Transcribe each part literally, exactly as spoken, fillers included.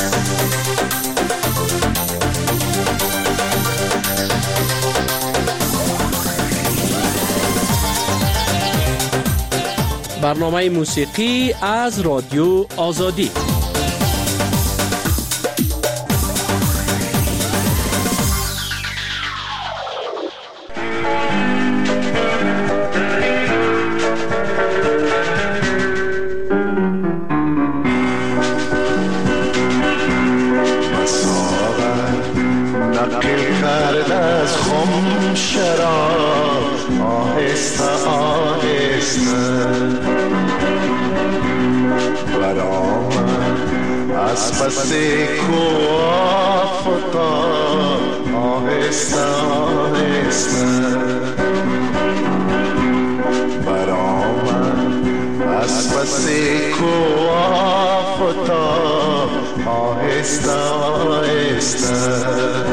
برنامه موسیقی از رادیو آزادی. پس کو آفتاب آهسته آهسته برآمد از پس کو آفتاب آهسته آهسته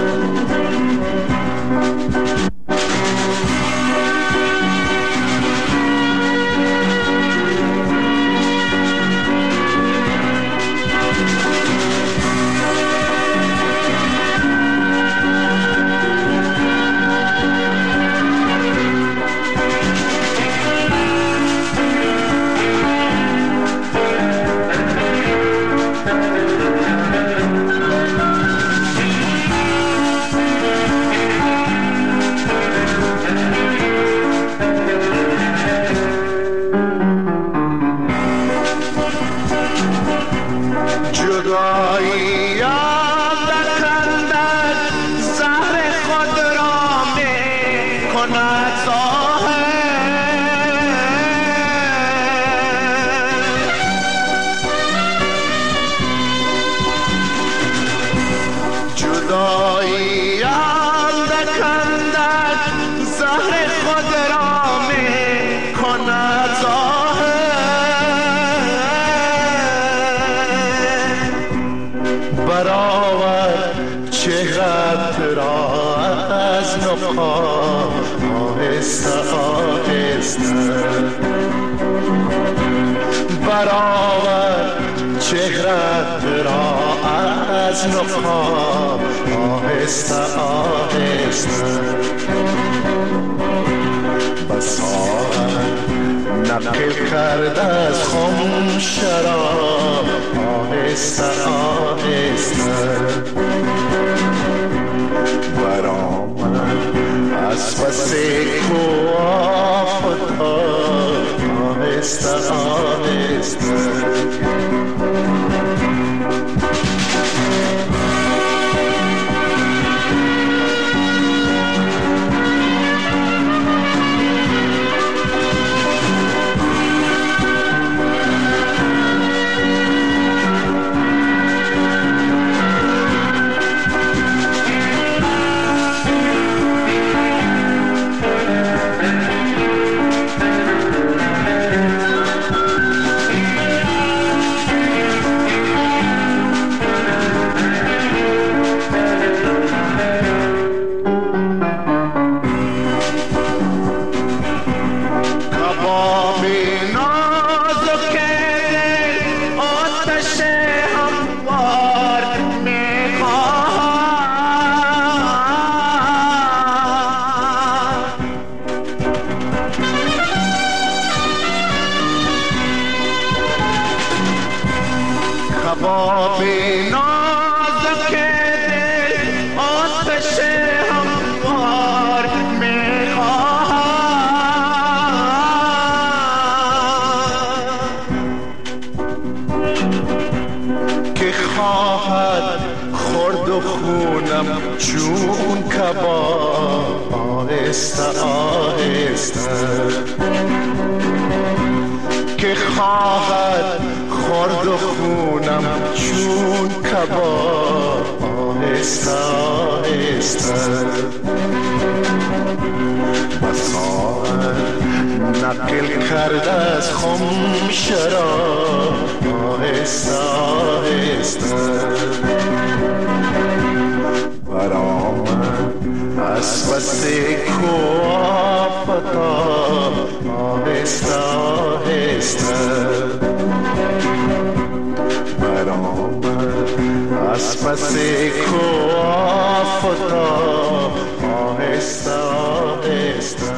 برآور چهرت را از نقاب آهسته آهسته بساط نقل کرده از خم شراب آهسته آهسته برآمد از پس کو آفتاب آهسته آهسته چون کباب آهسته آهسته که خواهد خورد و خونم چون کباب آهسته آهسته بساط نقل کرده از خم شراب آهسته آهسته برآمد از پس کو آفتاب آهسته آهسته برآمد از پس کو آفتاب آهسته آهسته.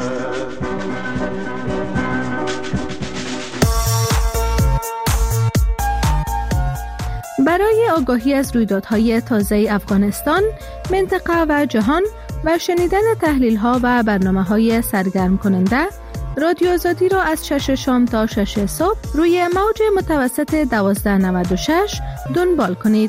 برای آگاهی از رویدادهای تازه افغانستان، منطقه و جهان و شنیدن تحلیل‌ها و برنامه‌های سرگرم کننده، رادیو آزادی را از شش شام تا شش صبح روی موج متوسط دوازده نود و شش دنبال کنید.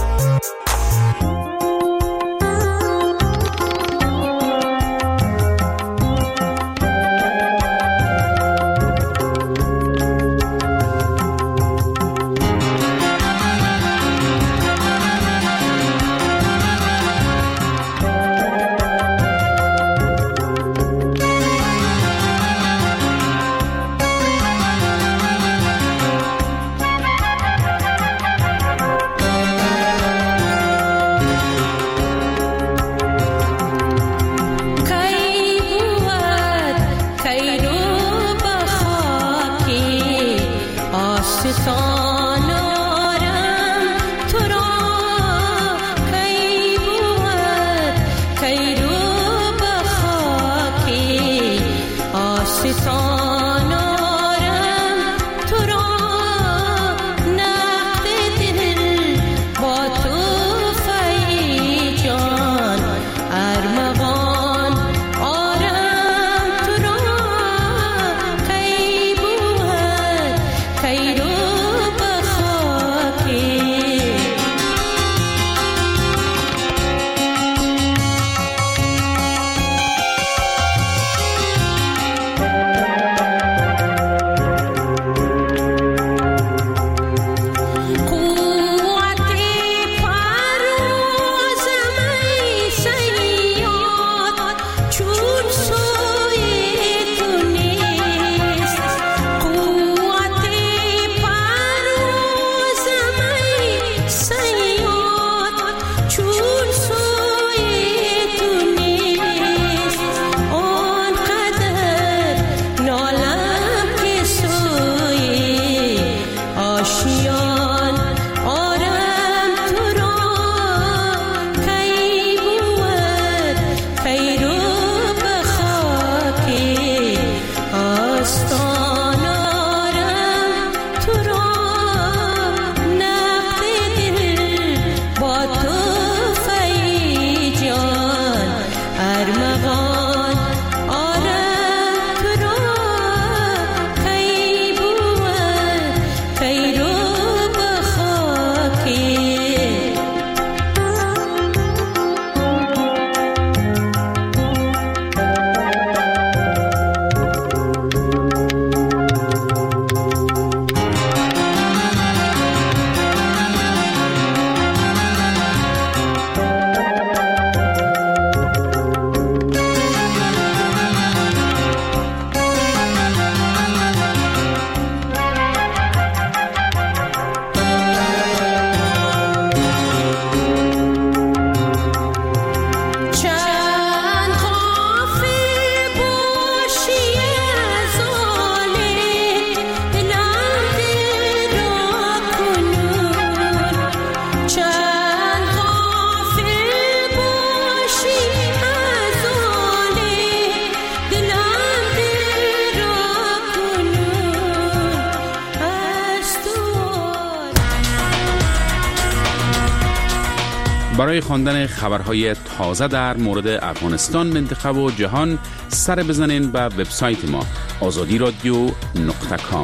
برای خواندن خبرهای تازه در مورد افغانستان، منطقه و جهان سر بزنین به وبسایت ما آزادی رادیو نقطه کام.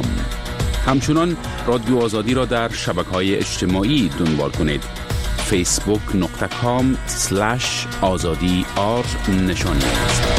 همچنان رادیو آزادی را در شبکه‌های اجتماعی دنبال کنید. فیسبوک نقطه کام سلش آزادی آر نشان دهید.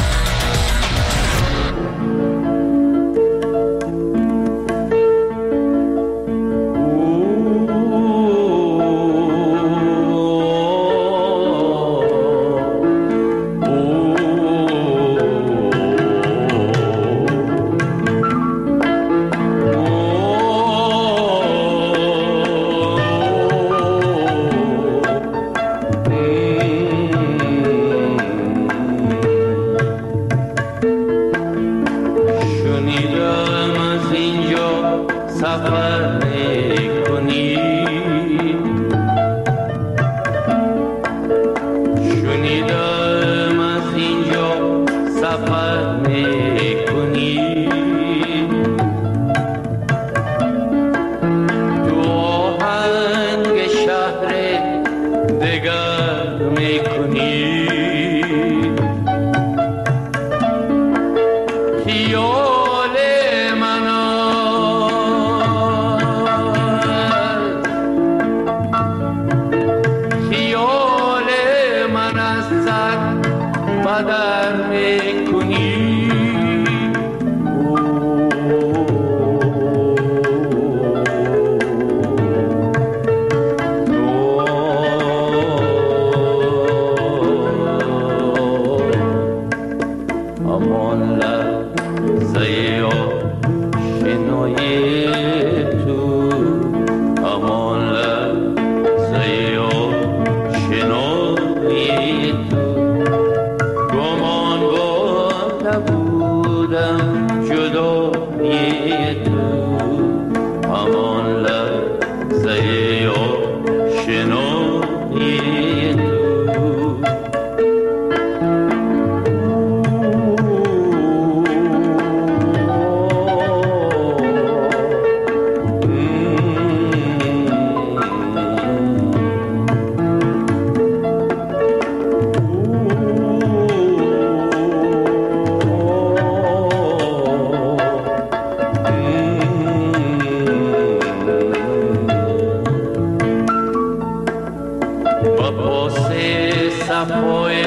پاس صفای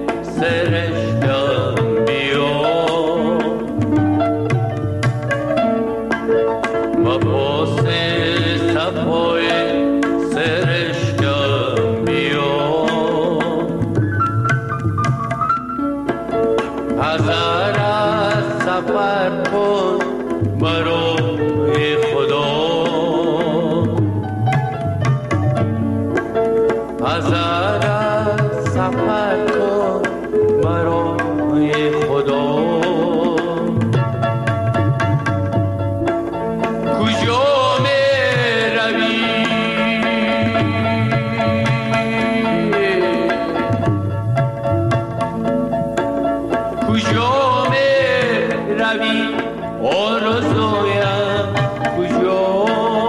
سرشتم بیا و پاس صفای سرشتم بیا هزار از سفر کن برای خدا هزار از سفر کن برای خدا کجا می روی کجا می روی آرزویم کجا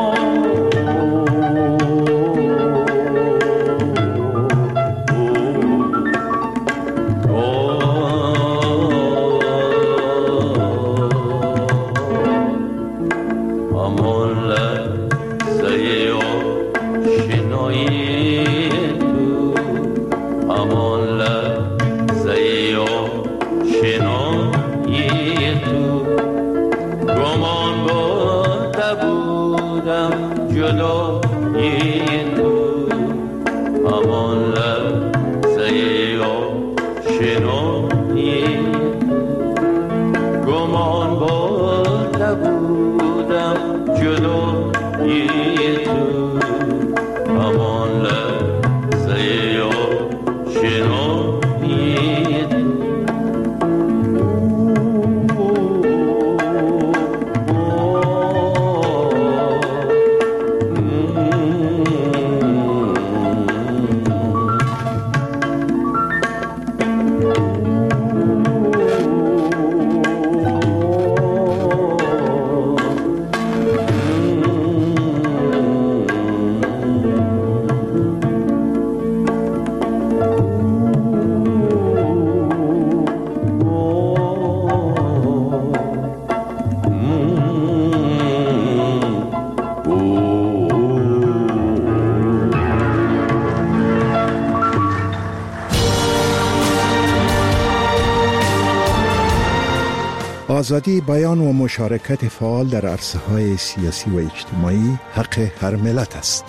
آزادی بیان و مشارکت فعال در عرصه‌های سیاسی و اجتماعی حق هر ملت است.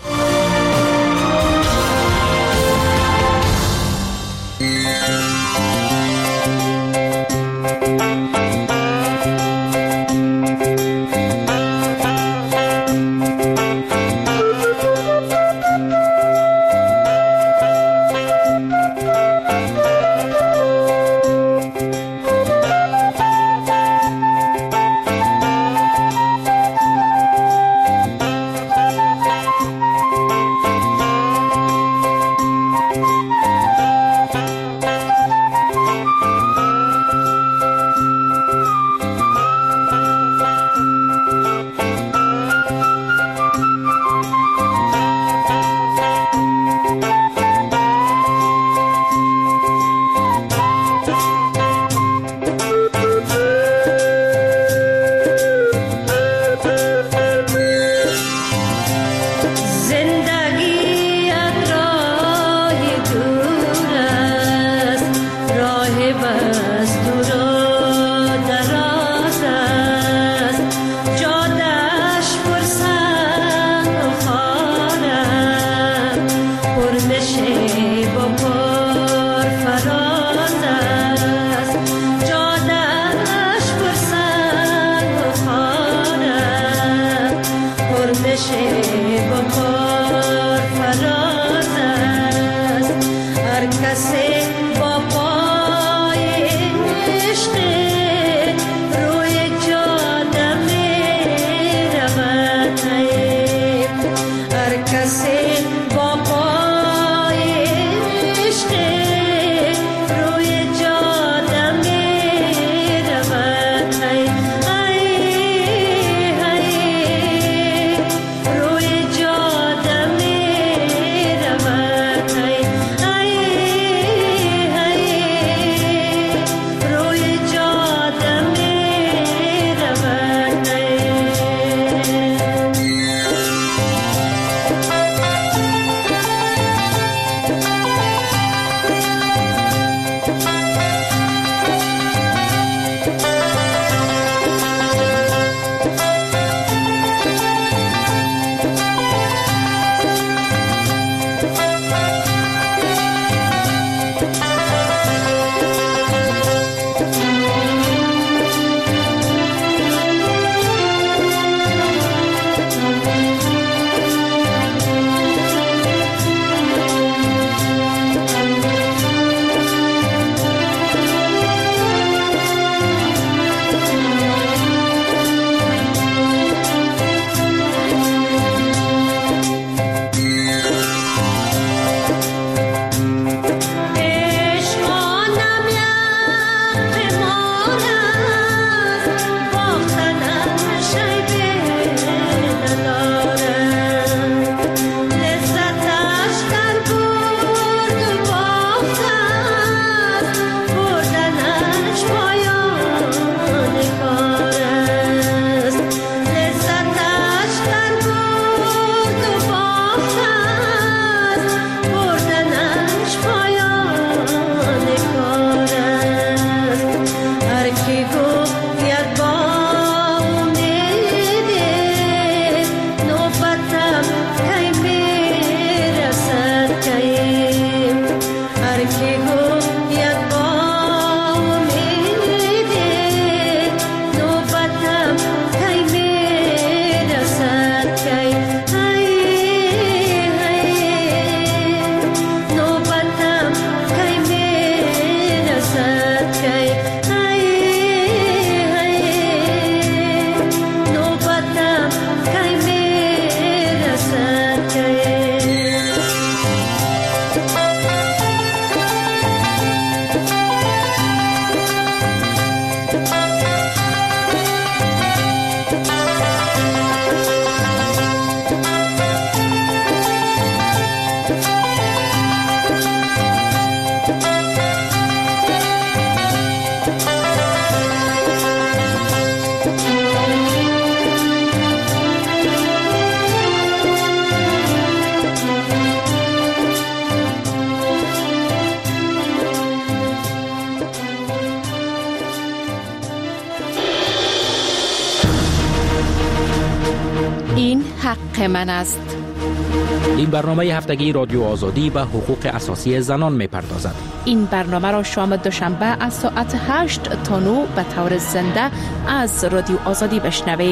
حق من است. این برنامه هفتگی رادیو آزادی به حقوق اساسی زنان می‌پردازد. این برنامه را شام دوشنبه از ساعت هشت تا نه به طور زنده از رادیو آزادی بشنوید.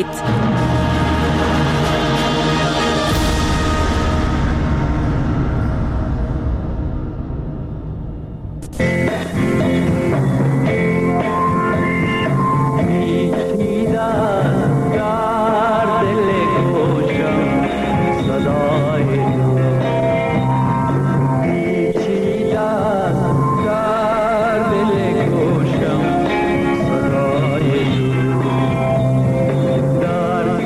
در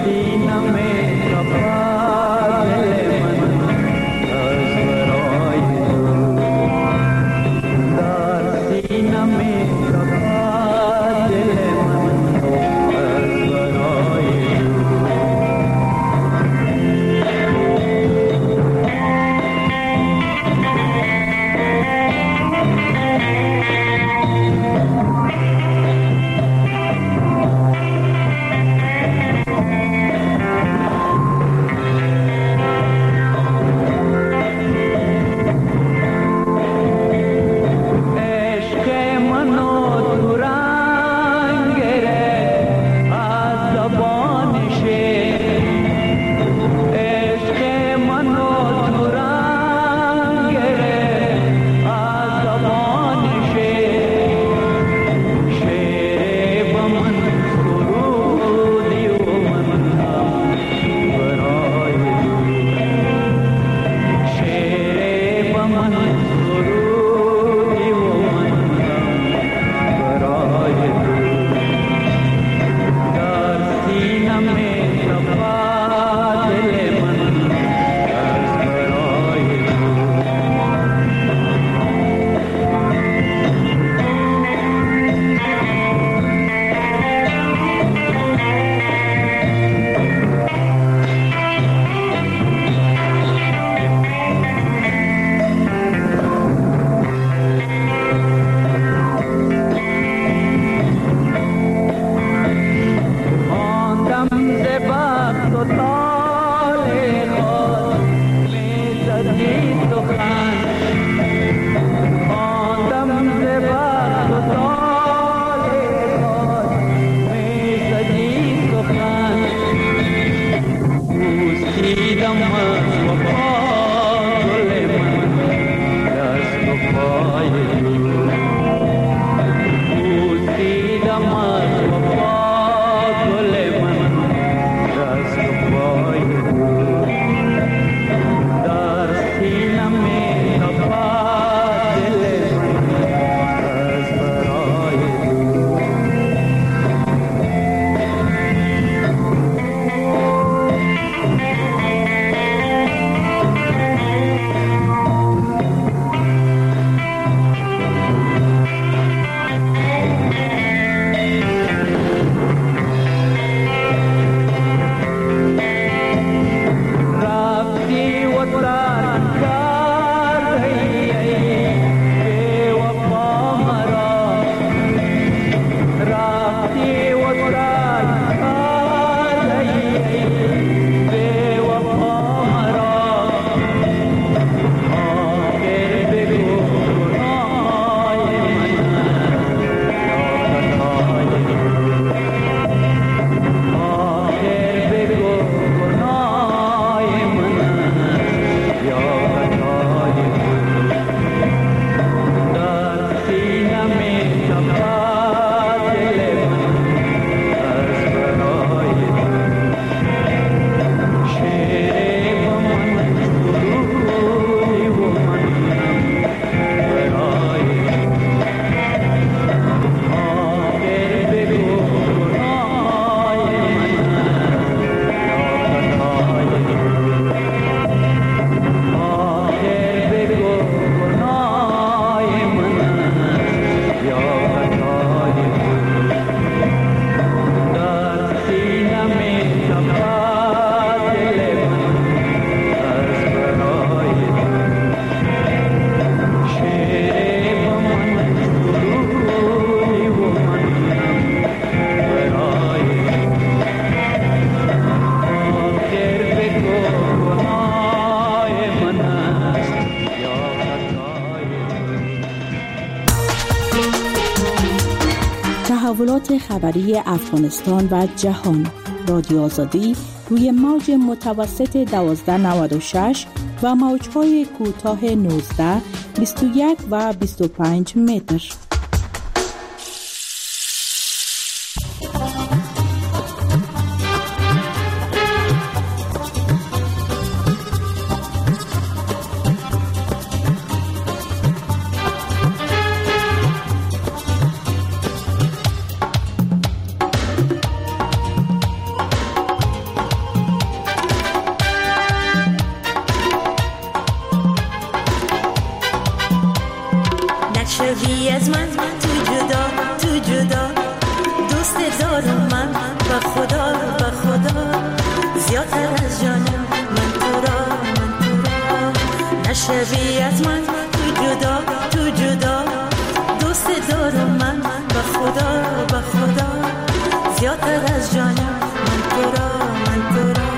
تحولات خبری افغانستان و جهان. رادیو آزادی روی موج متوسط دوازده نود و شش و موج‌های کوتاه نوزده، بیست و یک و بیست و پنج متر. نشوی از من تو جدا تو جدا، دوست دارم من و خدا و خدا، زیادتر از جانم من تو را من تو را. نشوی از من تو جدا تو جدا، دوست دارم من و خدا و خدا، زیادتر از جانم من تو را من تو را.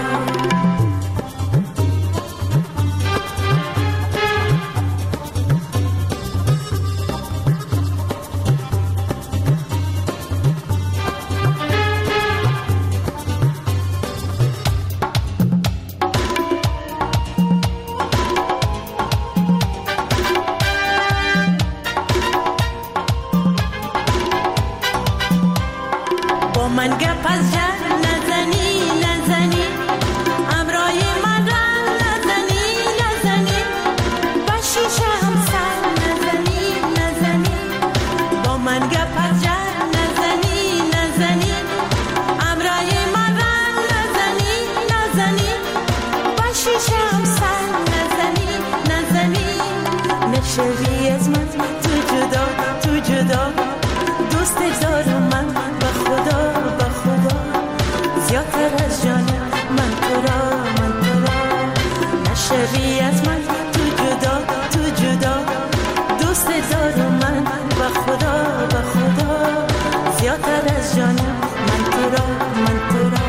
من گپ از جن نزنی نزنی، امرای من را نزنی نزنی، با شیشه هم سر نزنی نزنی. با من گپ از جن نزنی نزنی، امرای من را نزنی نزنی، با شیشه هم سر نزنی نزنی. نشوی از من تو جدا تو جدا، دوست دارم من و خدا و خدا، زیادتر از جانم من تو را من تو را. نشوی از من تو جدا تو جدا، دوست دارم من و خدا و خدا، زیادتر از جانم من تو را من تو را.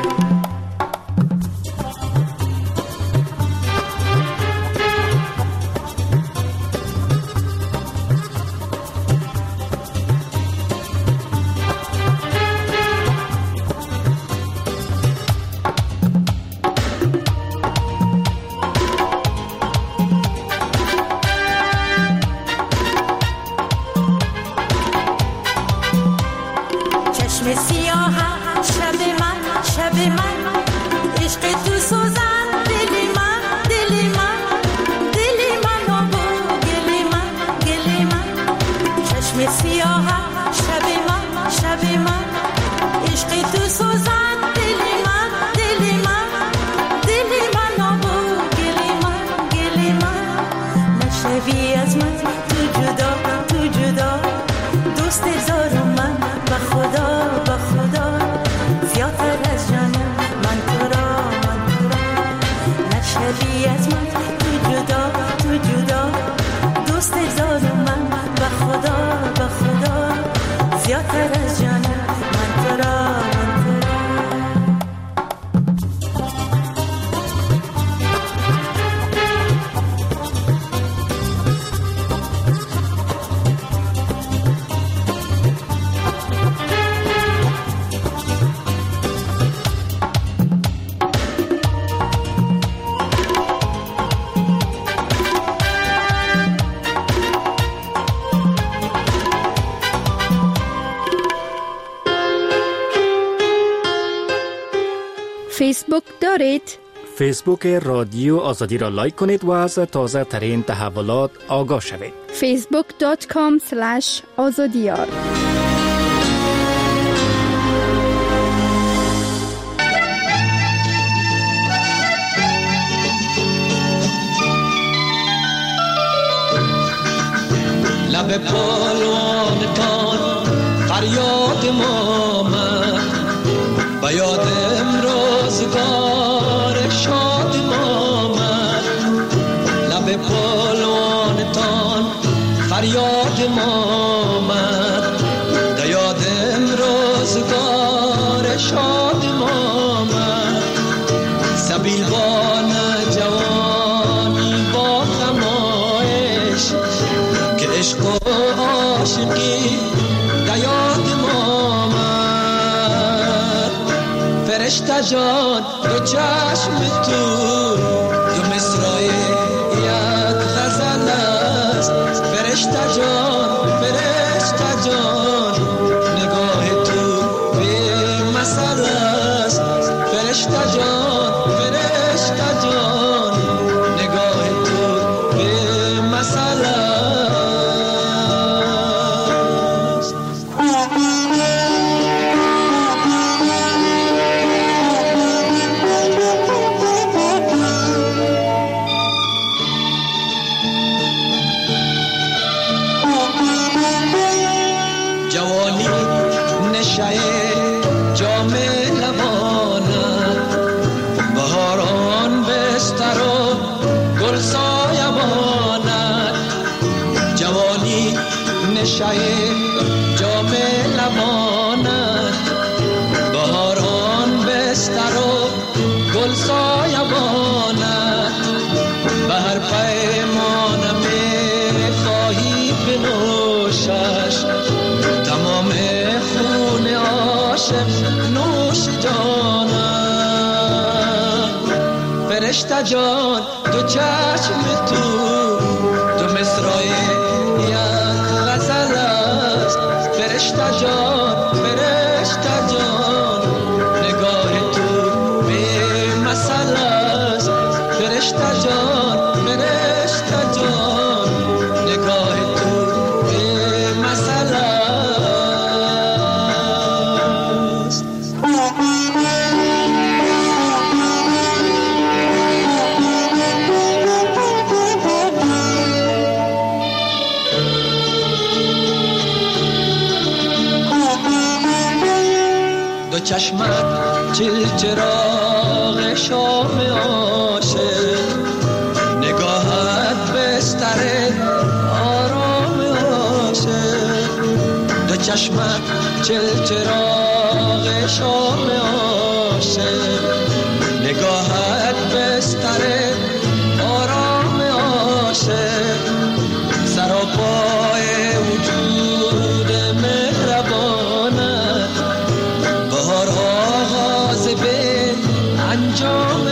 چشم سیاه شب من شب من، عشق تو سوزن دل من دل من، دل من و گل من گل من. چشم سیاه شب من شب من، عشق تو سوزن دل من دل من، دل من و گل من گل من. نشوی از من تو جدا تو جدا، دوست دارم من و خدا و خدا، زیادتر از جانم من تو را من تو را. نشوی از من تو جدا تو جدا، دوست دارم من و خدا و خدا، زیادتر از جانم من تو را من تو را. فیسبوک دارید؟ فیسبوک رادیو آزادی را لایک کنید و از تازه ترین تحولات آگاه شوید. فیسبوک دات کام اسلش آزادیار. لب پالوانتان فریاد ما من، و یاد امروزگار شاد ما من. لب پالوانتان فریاد ما من، و یاد امروزگار شاد ما من. سبیلبان جوانی با خمایش، که عشق و عاشقی در یاد ما فرشته جان دو چشم تو دو مصرع یک غزل است. فرشته جان فرشته جان نگاه تو به مثل است. فرشته جان فرشته جان نگاه تو به مثل است. جوانی نشه جام لبانت، بهاران بستر و گل سایبانت. جوانی نشه جام لبانت، بهاران بستر و گل سایبانت. به هر پیمانم خواهی بنوشش، تمام خون عاشق نوش جانم. فرشته جان دو چشم تو دو مصرع یک غزل است. فرشته جان فرشته جان نگاه تو به مثل است. فرشته جان فرشته جان نگاه تو به مثل است. دو چشمت چل چراغ شام عاشق، نگاهت بستر آرام عاشق. دو چشمت چل چراغ شام عاشق، نگاهت بستر آرام عاشق. سراپای وجود مهربانت، بهار آغاز به انجام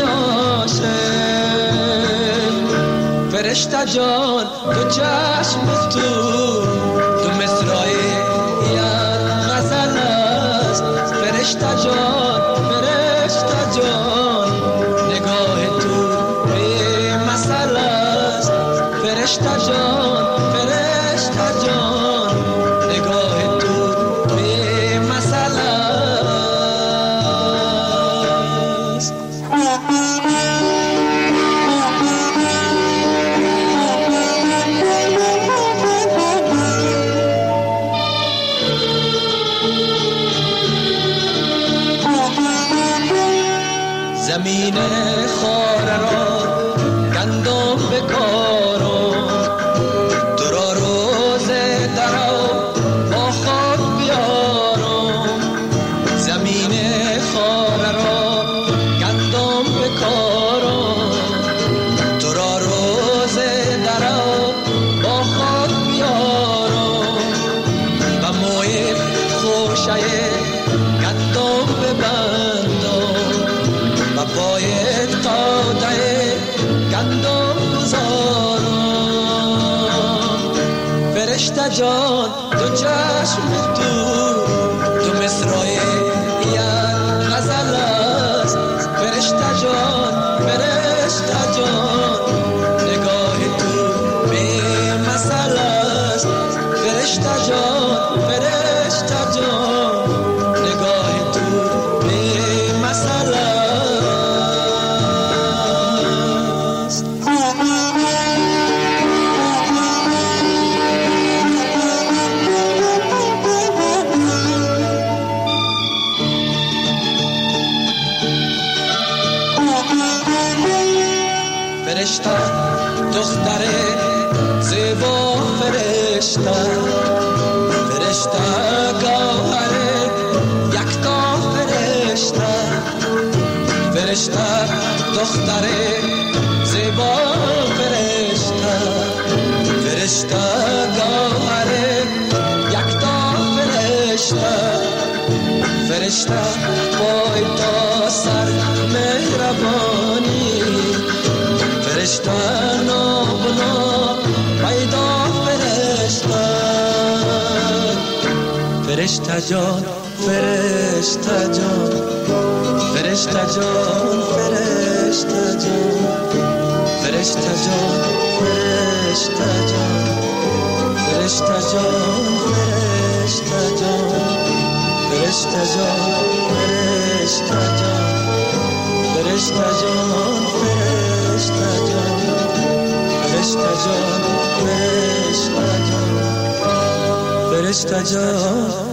عاشق. فرشته جان دو چشم تو دو مصرع یک غزل است. فرشته جان فرشته جان نگاه تو به مثل است. فرشته جان فرشته جان نگاه تو به مثل است. زمین خاره را گندم بکارم، تو را روز درو با خود بیارم. زمین خاره را گندم بکارم، تو را روز درو با خود بیارم. و موی خوشه گندم ببندم، و پای تاده گندم گذارم. فرشته جان دو چشم تو دو مصرع یک غزل است. فرشته جان فرشته جان نگاه تو به مثل است. فرشته جان فرشته جان نگاه تو به مثل است. فرشته دختر زیبا فرشته، فرشته گوهر یکتا فرشته. فرشته دختر زیبا فرشته، فرشته گوهر یکتا فرشته. فرشته پای تا مهربانی فرشته نابنا پیدا فرشته فرشته جان فرشته جان فرشته جان فرشته جان فرشته جان فرشته جان فرشته جان فرشته جان فرشته جان فرشته جان فرشته جان فرشته جان فرشته جان فرشته جان فرشته جان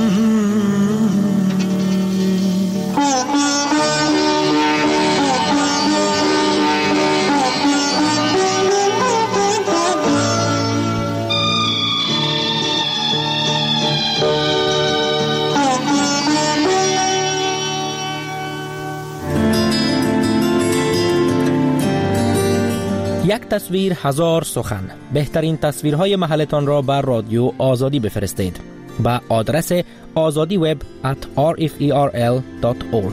یک تصویر هزار سخن. بهترین تصویرهای محلتان را بر رادیو آزادی بفرستید به آدرس آزادی وب at r f e r l dot org.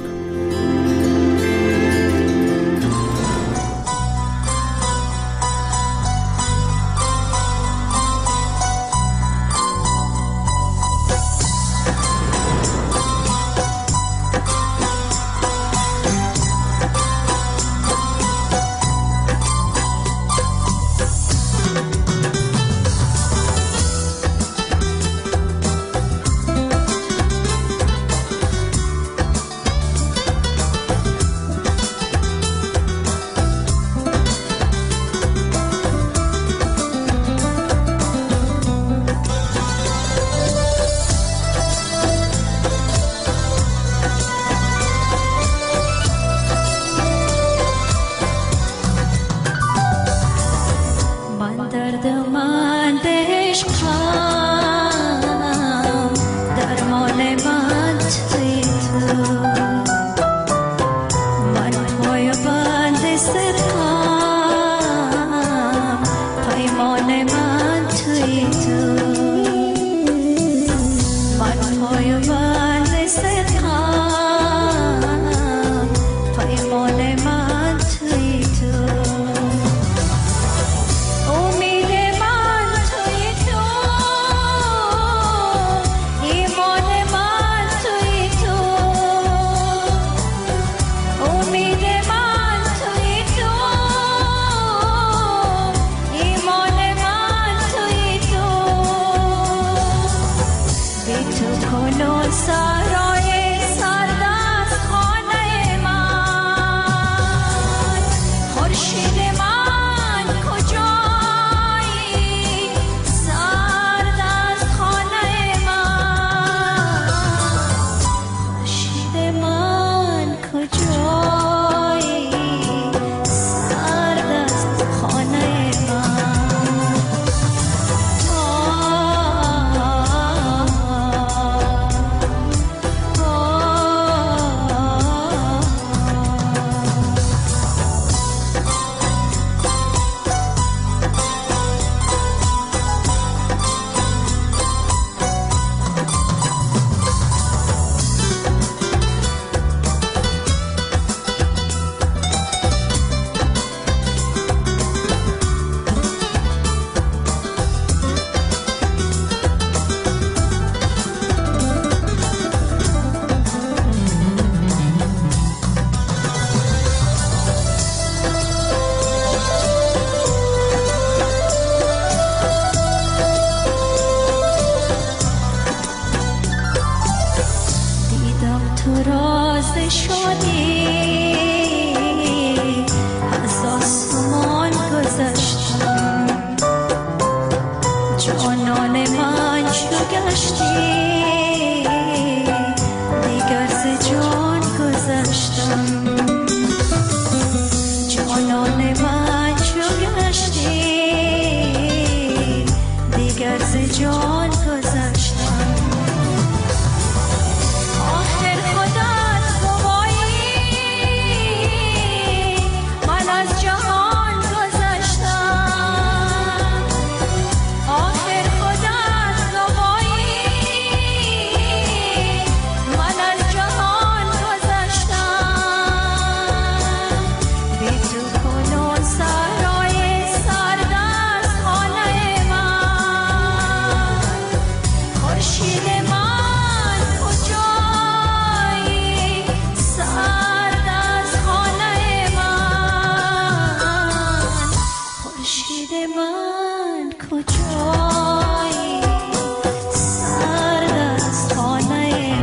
کجایی سرد از خانه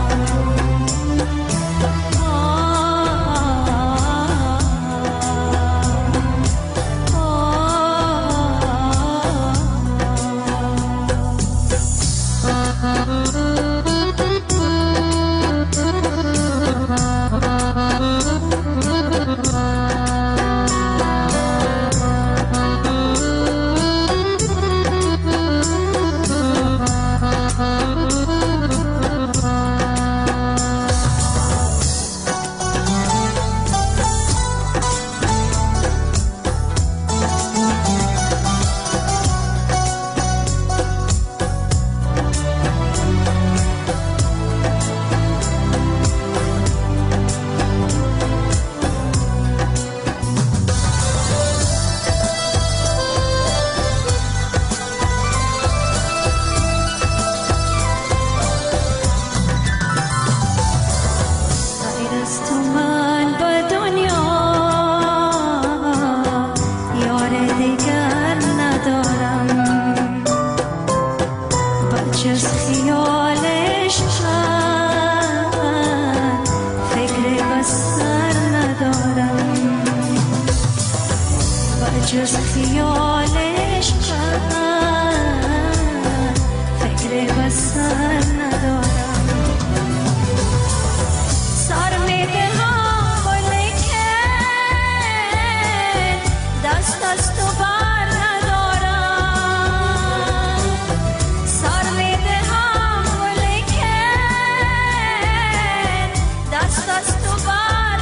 جز خیالش فکر بسر ندارم سر میدهم ولیکن دست از تو بر ندارم سر میدهم ولیکن دست از تو بر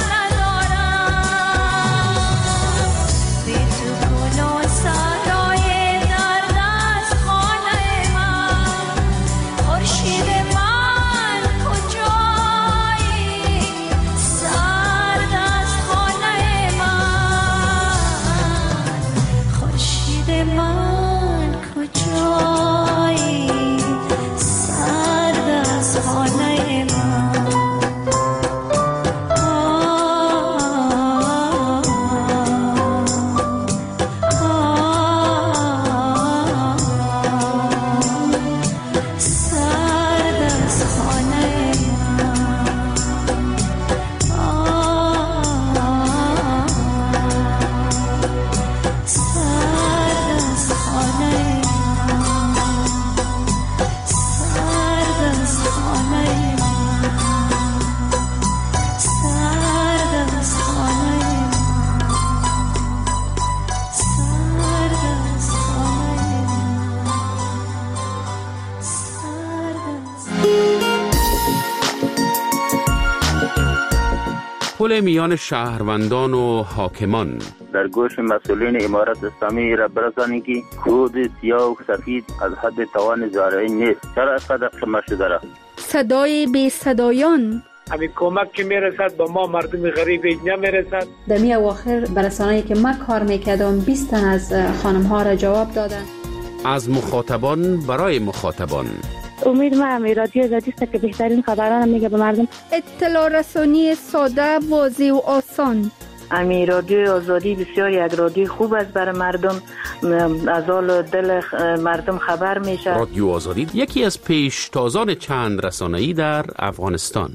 پل میان شهروندان و حاکمان در گوش مسئولین امارت اسلامی را برسانی که خود سیاه و سفید از حد توان زارعی نیست. چرا اینقدر شما شده را؟ صدای بی صدایان همین کمک که میرسد با ما مردم غریب اینجا میرسد. در می اواخر برسانه‌ای که من کار میکردم بیست تن از خانم ها را جواب دادن. از مخاطبان برای مخاطبان امید ما هم رادیو آزادی است که بهترین خبران میگه به مردم. اطلاع رسانی ساده، واضح و آسان. امی رادیو آزادی بسیار یک رادیو خوب است برای مردم، از حال دل مردم خبر میشه. رادیو آزادی یکی از پیشتازان چند رسانه‌ای در افغانستان.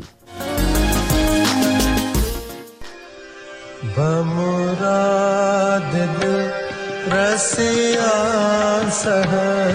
با مراد دل رسیان سهر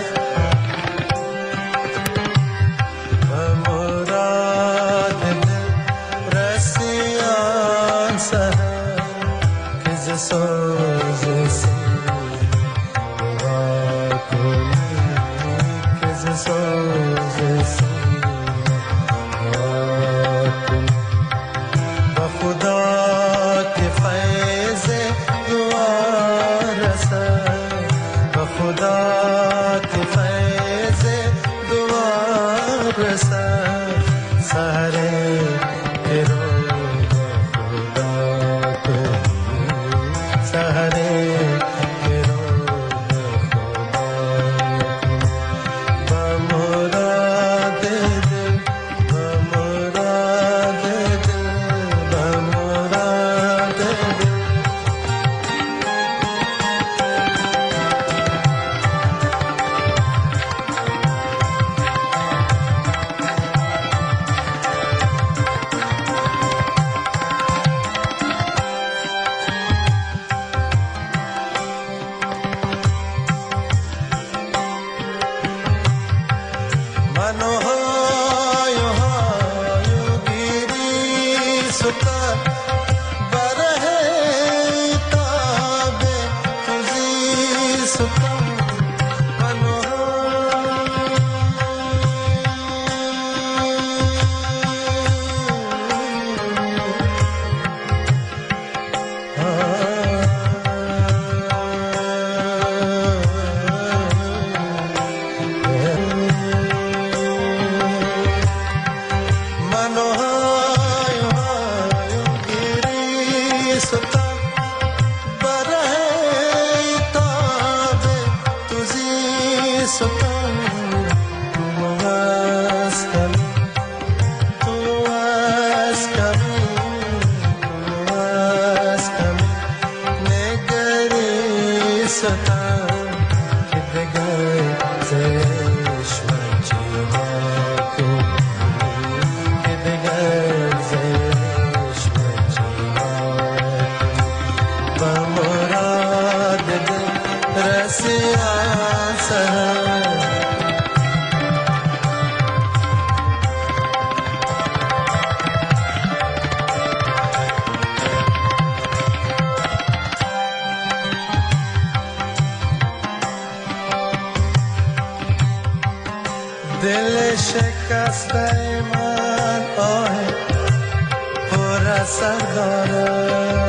دل شکسته من آه پر اثر داره،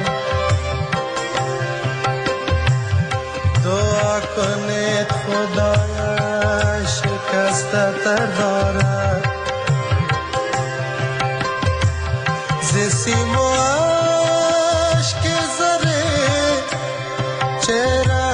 دعا کنید خدایا شکسته تر داره، ز سیم و عشق زره چرا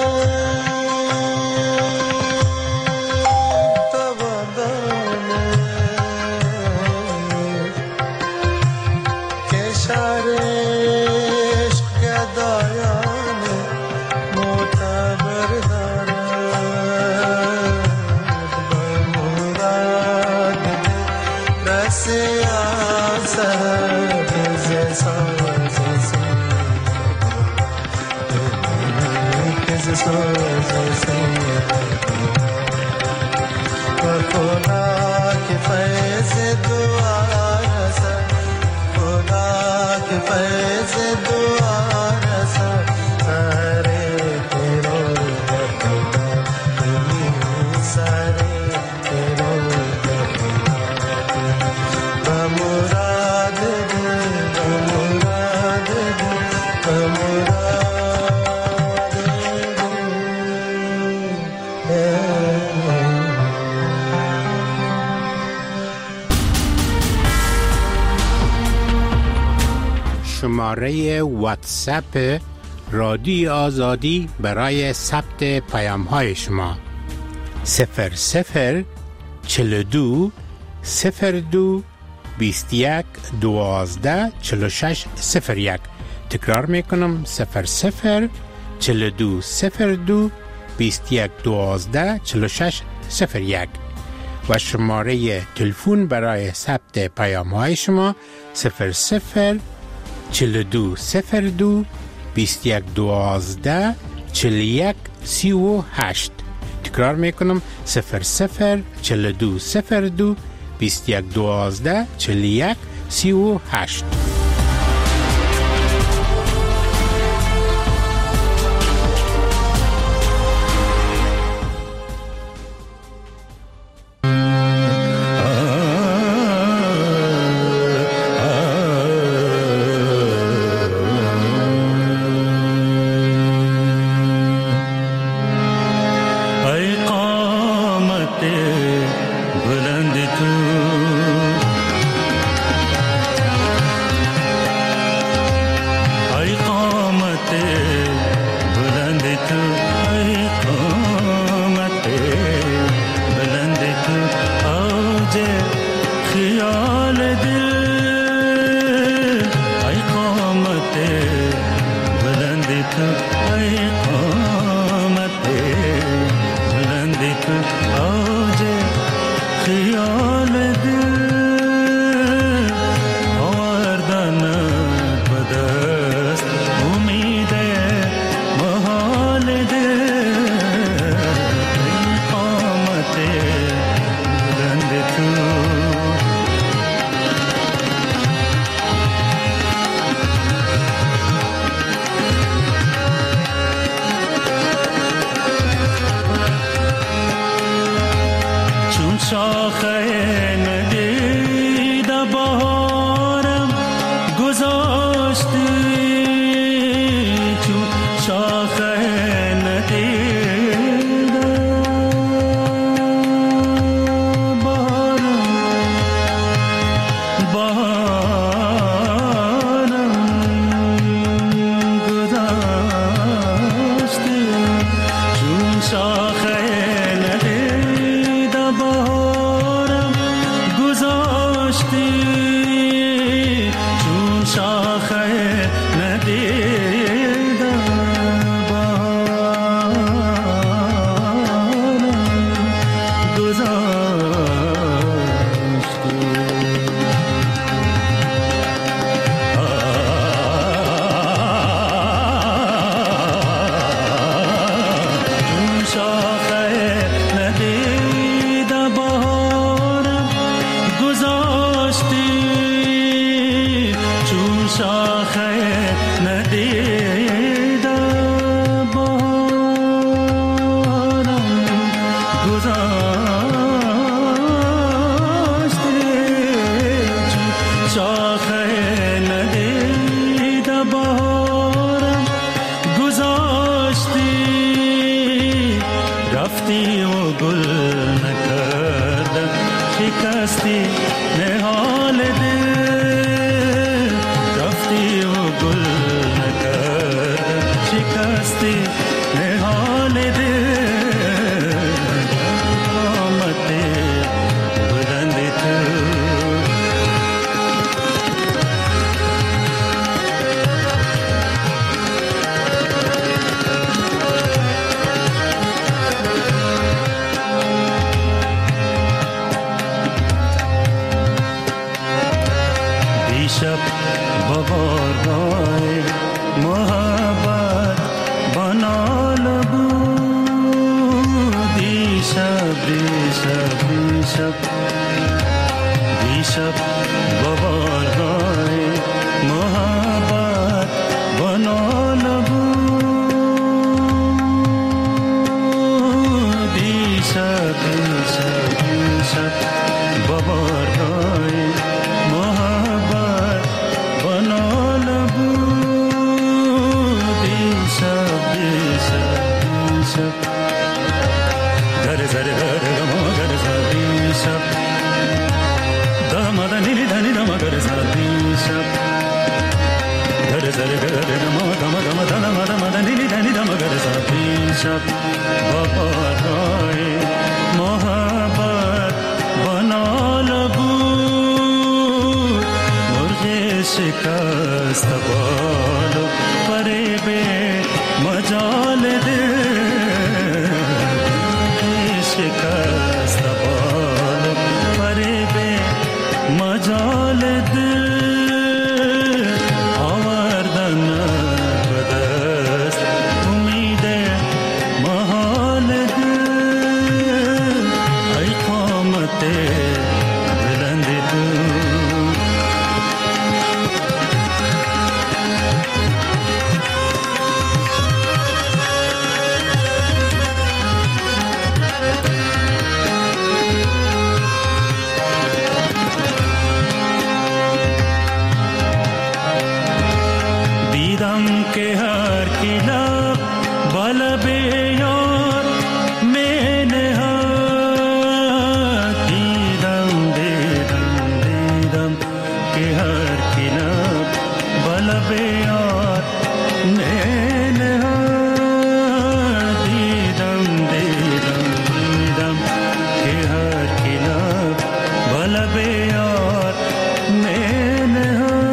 شماره واتساپ رادیو آزادی برای ثبت پیام های شما صفر صفر چهل و دو صفر دو بیست و یک دوازده چهل و شش صفر یک. تکرار میکنم صفر صفر چهل و دو صفر دو بیست و یک دوازده چهل و شش صفر یک و شماره تلفن برای ثبت پیام های شما صفر صفر چهل و دو صفر دو بیست و یک دوازده چهل و یک سی و هشت. تکرار میکنم صفر صفر چهل و دو صفر دو بیست و یک دوازده چهل و یک سی و هشت. شاخه رفتی و گل نکردم شکستی نهال دل رفتی و گل نکردم شکستی نهال دل آمد بلند تو شب ببارگاه محبت بنال بود دیشب دیشب دیشب دیشب ببارگاه محبت بنال بود دیشب دیشب دیشب ببارگاه محبت بنال بود دیشب دیشب دیشب گر زر گر ما گر زر دیشب داماد نیلی دنی دام گر زر دیشب گر زر گر ما دام دام دام دام نیلی دنی دام گر زر دیشب بابای محبت بنال بود شکست بالو پره به مجال ده شکست بالو پره به مجال ده آوردن بدست امید محال ده ای قامت بلند تو के हर किला बल बेयार मैंने दीदम दीदम दीदम के हर किला बल बेयार मैंने दीदम दीदम दीदम के हर किला बल बेयार मैंने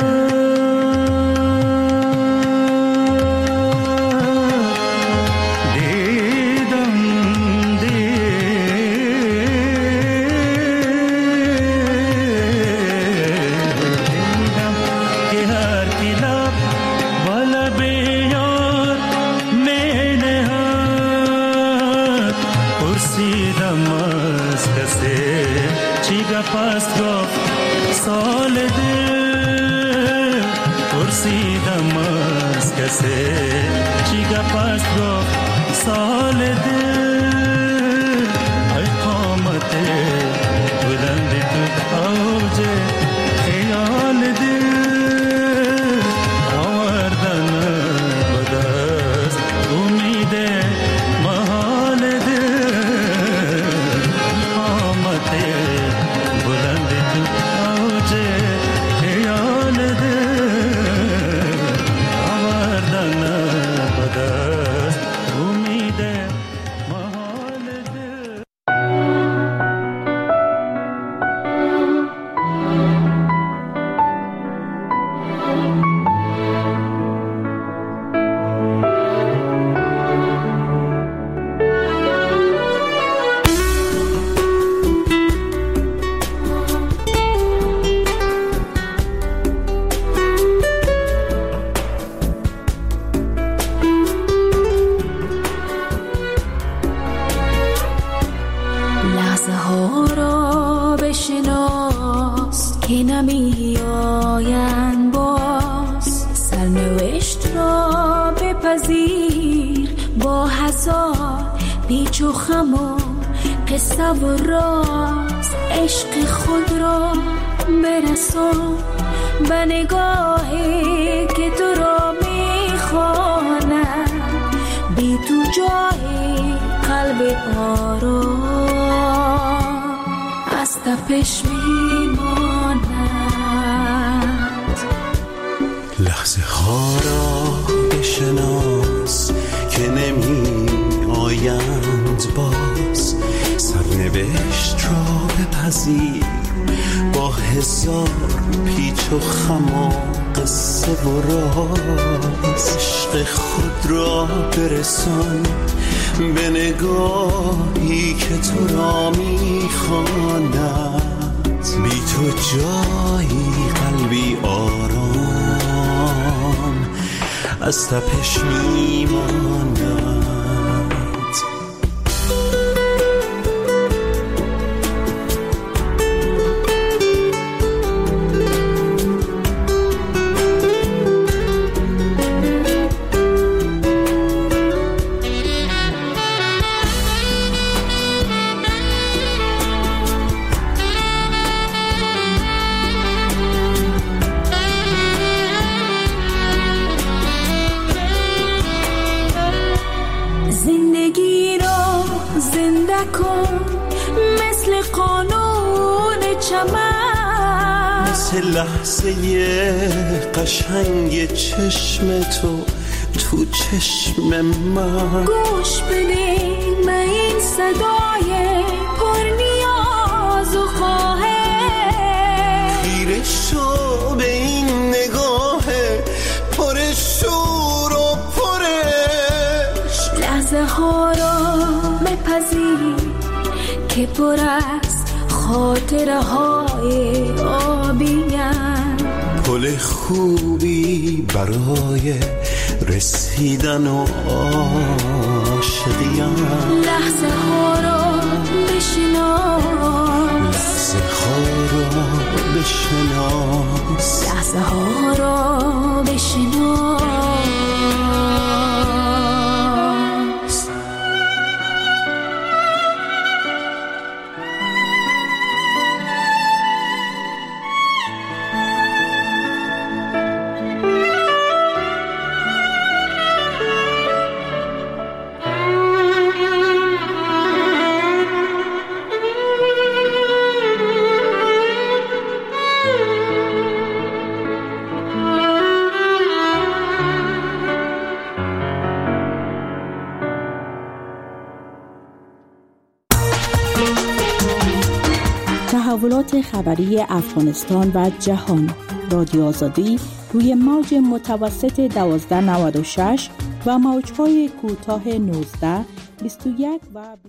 پست گفت سال دل پرسیدم از کسی چی پست گفت سال دل ای قامت بلند تو اوج خیال دل آوردن بدست امید محال دل قامت بلند تو اوج خیال دل آوردن بدست امید محال دل که نمی آیند باز سرنوشت را بپذیر با هزار پیچ و خم و قصه و راز عشق خود را برسان به نگاهی که تو را می خواند بی تو جای قلب لب آرام از تپش میماند. لحظه ها را بشناس که نمی آیند باز، سرنوشت را بپذیر با هزار پیچ و خم و قصه و راز. عشق خود را برسان به نگاهی که تو را میخواند، بی تو جایی قلبی آرام از تپش میماند. زندگی را زنده کن مثل قانون چمن، مثل لحظه قشنگ چشم تو تو چشم من. گوش بده من این صدای پر نیاز و خواهش، خیره شو به این نگاه پر شور و پرش. لحظه ها را بپذیر که پر از خاطره های آبی‌اند، پل خوبی برای رسیدن و عاشقی‌اند. لحظه ها را بشناس، لحظه ها را بشناس، لحظه ها را بشناس. تحولات خبری افغانستان و جهان. رادیو آزادی روی موج متوسط دوازده نود و شش و موج‌های کوتاه نوزده، بیست و یک و